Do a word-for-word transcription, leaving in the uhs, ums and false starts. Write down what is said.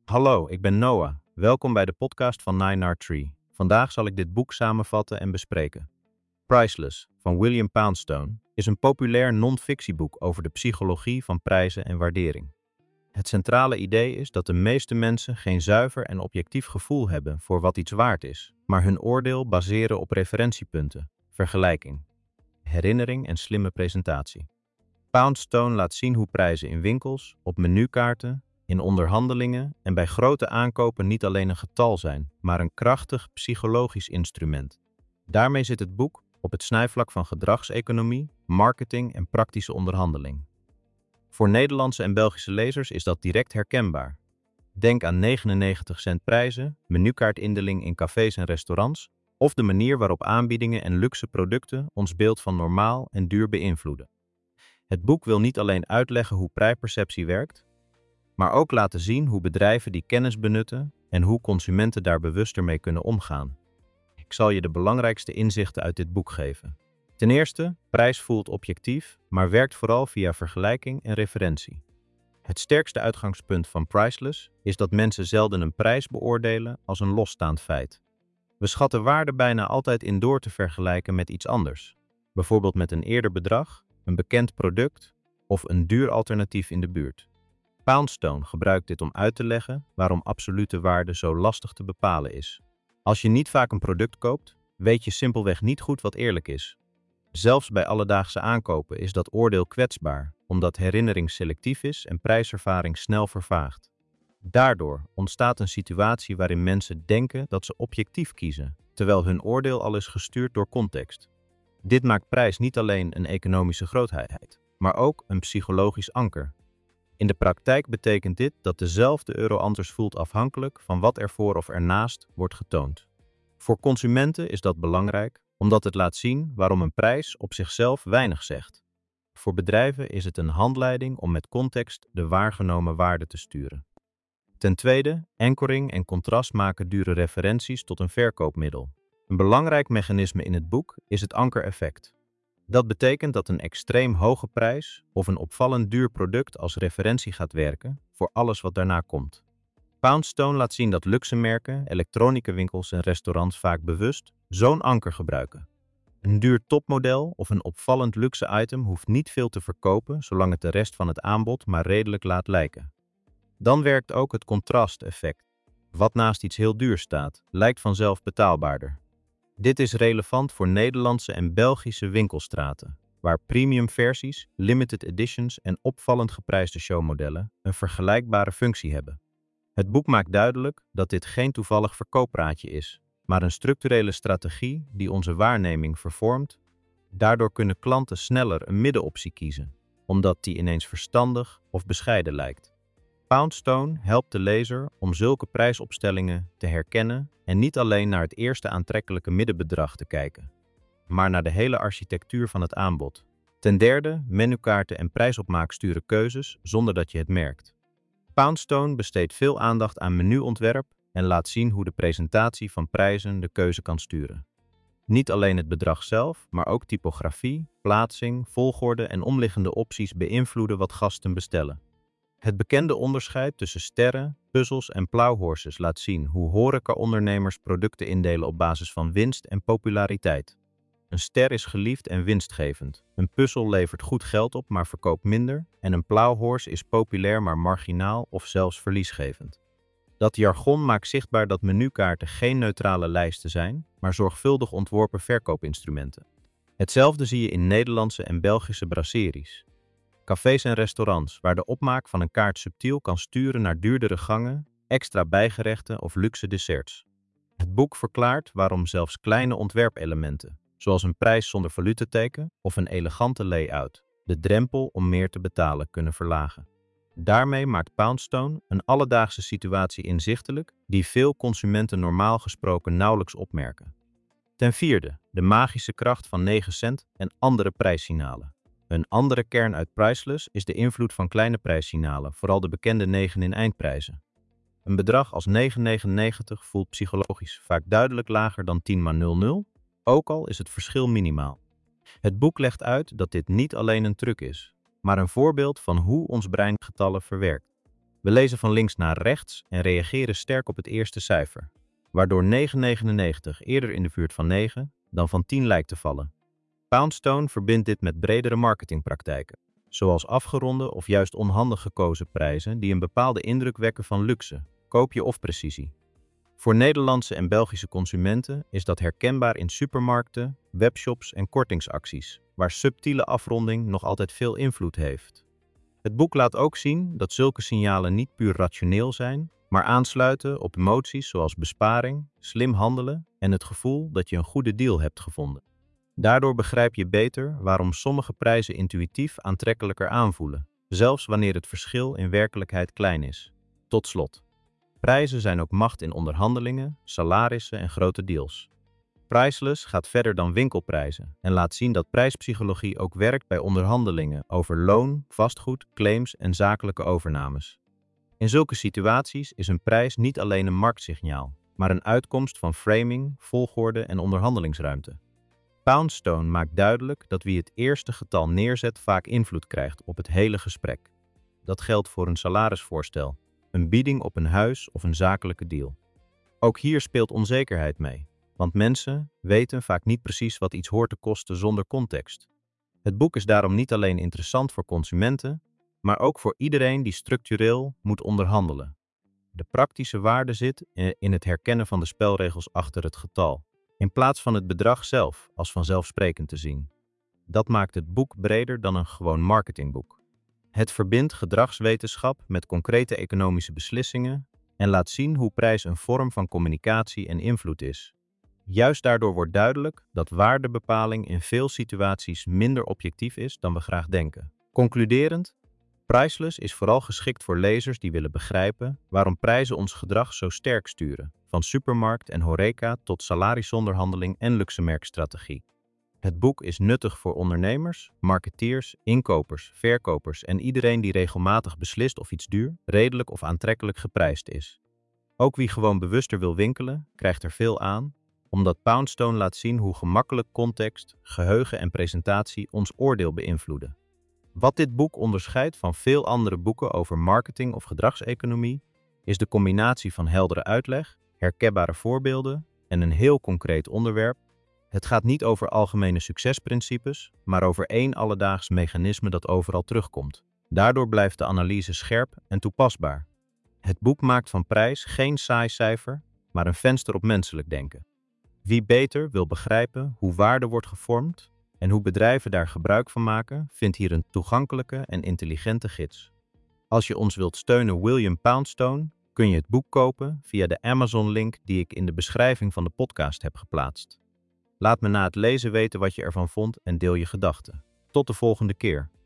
Hallo, ik ben Noah. Welkom bij de podcast van Nine R Tree. Vandaag zal ik dit boek samenvatten en bespreken. Priceless van William Poundstone is een populair non-fictieboek over de psychologie van prijzen en waardering. Het centrale idee is dat de meeste mensen geen zuiver en objectief gevoel hebben voor wat iets waard is, maar hun oordeel baseren op referentiepunten, vergelijking, herinnering en slimme presentatie. Poundstone laat zien hoe prijzen in winkels, op menukaarten, in onderhandelingen en bij grote aankopen niet alleen een getal zijn, maar een krachtig psychologisch instrument. Daarmee zit het boek op het snijvlak van gedragseconomie, marketing en praktische onderhandeling. Voor Nederlandse en Belgische lezers is dat direct herkenbaar. Denk aan negenennegentig cent prijzen, menukaartindeling in cafés en restaurants of de manier waarop aanbiedingen en luxe producten ons beeld van normaal en duur beïnvloeden. Het boek wil niet alleen uitleggen hoe prijsperceptie werkt, maar ook laten zien hoe bedrijven die kennis benutten en hoe consumenten daar bewuster mee kunnen omgaan. Ik zal je de belangrijkste inzichten uit dit boek geven. Ten eerste, prijs voelt objectief, maar werkt vooral via vergelijking en referentie. Het sterkste uitgangspunt van Priceless is dat mensen zelden een prijs beoordelen als een losstaand feit. We schatten waarde bijna altijd in door te vergelijken met iets anders, bijvoorbeeld met een eerder bedrag, een bekend product of een duur alternatief in de buurt. Poundstone gebruikt dit om uit te leggen waarom absolute waarde zo lastig te bepalen is. Als je niet vaak een product koopt, weet je simpelweg niet goed wat eerlijk is. Zelfs bij alledaagse aankopen is dat oordeel kwetsbaar, omdat herinnering selectief is en prijservaring snel vervaagt. Daardoor ontstaat een situatie waarin mensen denken dat ze objectief kiezen, terwijl hun oordeel al is gestuurd door context. Dit maakt prijs niet alleen een economische grootheid, maar ook een psychologisch anker. In de praktijk betekent dit dat dezelfde euro anders voelt afhankelijk van wat er voor of ernaast wordt getoond. Voor consumenten is dat belangrijk, omdat het laat zien waarom een prijs op zichzelf weinig zegt. Voor bedrijven is het een handleiding om met context de waargenomen waarde te sturen. Ten tweede, anchoring en contrast maken dure referenties tot een verkoopmiddel. Een belangrijk mechanisme in het boek is het ankereffect. Dat betekent dat een extreem hoge prijs of een opvallend duur product als referentie gaat werken voor alles wat daarna komt. Poundstone laat zien dat luxe merken, elektronicawinkels en restaurants vaak bewust zo'n anker gebruiken. Een duur topmodel of een opvallend luxe item hoeft niet veel te verkopen zolang het de rest van het aanbod maar redelijk laat lijken. Dan werkt ook het contrasteffect. Wat naast iets heel duur staat, lijkt vanzelf betaalbaarder. Dit is relevant voor Nederlandse en Belgische winkelstraten, waar premiumversies, limited editions en opvallend geprijsde showmodellen een vergelijkbare functie hebben. Het boek maakt duidelijk dat dit geen toevallig verkooppraatje is, maar een structurele strategie die onze waarneming vervormt. Daardoor kunnen klanten sneller een middenoptie kiezen, omdat die ineens verstandig of bescheiden lijkt. Poundstone helpt de lezer om zulke prijsopstellingen te herkennen en niet alleen naar het eerste aantrekkelijke middenbedrag te kijken, maar naar de hele architectuur van het aanbod. Ten derde, menukaarten en prijsopmaak sturen keuzes zonder dat je het merkt. Poundstone besteedt veel aandacht aan menuontwerp en laat zien hoe de presentatie van prijzen de keuze kan sturen. Niet alleen het bedrag zelf, maar ook typografie, plaatsing, volgorde en omliggende opties beïnvloeden wat gasten bestellen. Het bekende onderscheid tussen sterren, puzzels en plowhorses laat zien hoe horecaondernemers producten indelen op basis van winst en populariteit. Een ster is geliefd en winstgevend. Een puzzel levert goed geld op, maar verkoopt minder. En een plowhorse is populair, maar marginaal of zelfs verliesgevend. Dat jargon maakt zichtbaar dat menukaarten geen neutrale lijsten zijn, maar zorgvuldig ontworpen verkoopinstrumenten. Hetzelfde zie je in Nederlandse en Belgische brasseries. Cafés en restaurants, waar de opmaak van een kaart subtiel kan sturen naar duurdere gangen, extra bijgerechten of luxe desserts. Het boek verklaart waarom zelfs kleine ontwerpelementen, zoals een prijs zonder valutateken of een elegante layout, de drempel om meer te betalen kunnen verlagen. Daarmee maakt Poundstone een alledaagse situatie inzichtelijk die veel consumenten normaal gesproken nauwelijks opmerken. Ten vierde, de magische kracht van negen cent en andere prijssignalen. Een andere kern uit Priceless is de invloed van kleine prijssignalen, vooral de bekende negen in eindprijzen. Een bedrag als negen negenennegentig voelt psychologisch vaak duidelijk lager dan tien maal nul nul, ook al is het verschil minimaal. Het boek legt uit dat dit niet alleen een truc is, maar een voorbeeld van hoe ons brein getallen verwerkt. We lezen van links naar rechts en reageren sterk op het eerste cijfer, waardoor negen komma negenennegentig eerder in de buurt van negen dan van tien lijkt te vallen. Poundstone verbindt dit met bredere marketingpraktijken, zoals afgeronde of juist onhandig gekozen prijzen die een bepaalde indruk wekken van luxe, koopje of precisie. Voor Nederlandse en Belgische consumenten is dat herkenbaar in supermarkten, webshops en kortingsacties, waar subtiele afronding nog altijd veel invloed heeft. Het boek laat ook zien dat zulke signalen niet puur rationeel zijn, maar aansluiten op emoties zoals besparing, slim handelen en het gevoel dat je een goede deal hebt gevonden. Daardoor begrijp je beter waarom sommige prijzen intuïtief aantrekkelijker aanvoelen, zelfs wanneer het verschil in werkelijkheid klein is. Tot slot. Prijzen zijn ook macht in onderhandelingen, salarissen en grote deals. Priceless gaat verder dan winkelprijzen en laat zien dat prijspsychologie ook werkt bij onderhandelingen over loon, vastgoed, claims en zakelijke overnames. In zulke situaties is een prijs niet alleen een marktsignaal, maar een uitkomst van framing, volgorde en onderhandelingsruimte. Poundstone maakt duidelijk dat wie het eerste getal neerzet vaak invloed krijgt op het hele gesprek. Dat geldt voor een salarisvoorstel, een bieding op een huis of een zakelijke deal. Ook hier speelt onzekerheid mee, want mensen weten vaak niet precies wat iets hoort te kosten zonder context. Het boek is daarom niet alleen interessant voor consumenten, maar ook voor iedereen die structureel moet onderhandelen. De praktische waarde zit in het herkennen van de spelregels achter het getal, in plaats van het bedrag zelf als vanzelfsprekend te zien. Dat maakt het boek breder dan een gewoon marketingboek. Het verbindt gedragswetenschap met concrete economische beslissingen en laat zien hoe prijs een vorm van communicatie en invloed is. Juist daardoor wordt duidelijk dat waardebepaling in veel situaties minder objectief is dan we graag denken. Concluderend, Priceless is vooral geschikt voor lezers die willen begrijpen waarom prijzen ons gedrag zo sterk sturen, van supermarkt en horeca tot salarisonderhandeling en luxemerkstrategie. Het boek is nuttig voor ondernemers, marketeers, inkopers, verkopers en iedereen die regelmatig beslist of iets duur, redelijk of aantrekkelijk geprijsd is. Ook wie gewoon bewuster wil winkelen, krijgt er veel aan, omdat Poundstone laat zien hoe gemakkelijk context, geheugen en presentatie ons oordeel beïnvloeden. Wat dit boek onderscheidt van veel andere boeken over marketing of gedragseconomie, is de combinatie van heldere uitleg, herkenbare voorbeelden en een heel concreet onderwerp. Het gaat niet over algemene succesprincipes, maar over één alledaags mechanisme dat overal terugkomt. Daardoor blijft de analyse scherp en toepasbaar. Het boek maakt van prijs geen saai cijfer, maar een venster op menselijk denken. Wie beter wil begrijpen hoe waarde wordt gevormd en hoe bedrijven daar gebruik van maken, vindt hier een toegankelijke en intelligente gids. Als je ons wilt steunen William Poundstone, kun je het boek kopen via de Amazon-link die ik in de beschrijving van de podcast heb geplaatst. Laat me na het lezen weten wat je ervan vond en deel je gedachten. Tot de volgende keer.